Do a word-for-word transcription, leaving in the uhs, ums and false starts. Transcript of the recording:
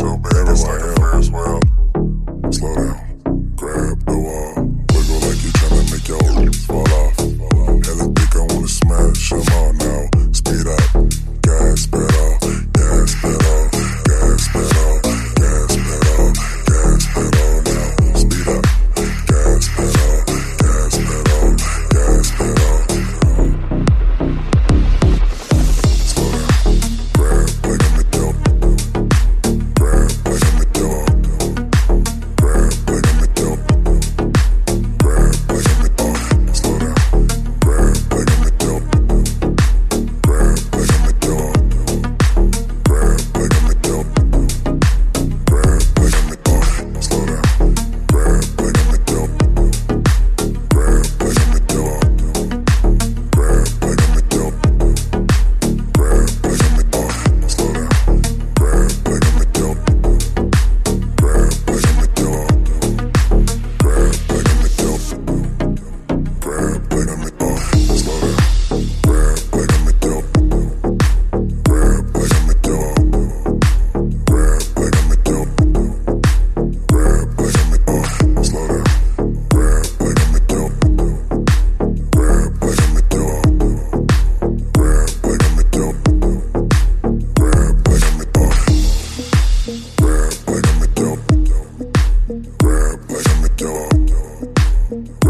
so bad, it's like a Ferris wheel. Slow down, grab the wall, wiggle like you tryna make your fall off. Hella thick, I wanna smash them all now. Speed up, gas pedal, gas pedal, gas pedal, gas pedal, gas pedal now. Speed up, gas pedal, gas pedal, gas pedal. Slow down, grab like I'm a dope. Grab like I'm a dope. Grab like I'm a dope. Grab like I'm a dope. Slow down, grab like I'm a dope. Grab like I'm a dope. Grab like I'm a dope. Grab like I'm a dope. Slow down, grab like I'm a dope. Grab like I'm a dope. Grab like I'm a dope. Grab like I'm a dope. Slow down, grab like I'm a dope. Grab like I'm a dope. Grab like I'm a dope. Grab like I'm a dope. Slow down, grab like I'm a dope. Grab like I'm a dope. Grab like I'm a dope. Grab like I'm a dope. Slow down, grab like I'm a dope. Grab like I'm a dope. Grab like I'm a dope. Grab like I'm a dope. Grab like I'm a dope. Grab like I'm a dope.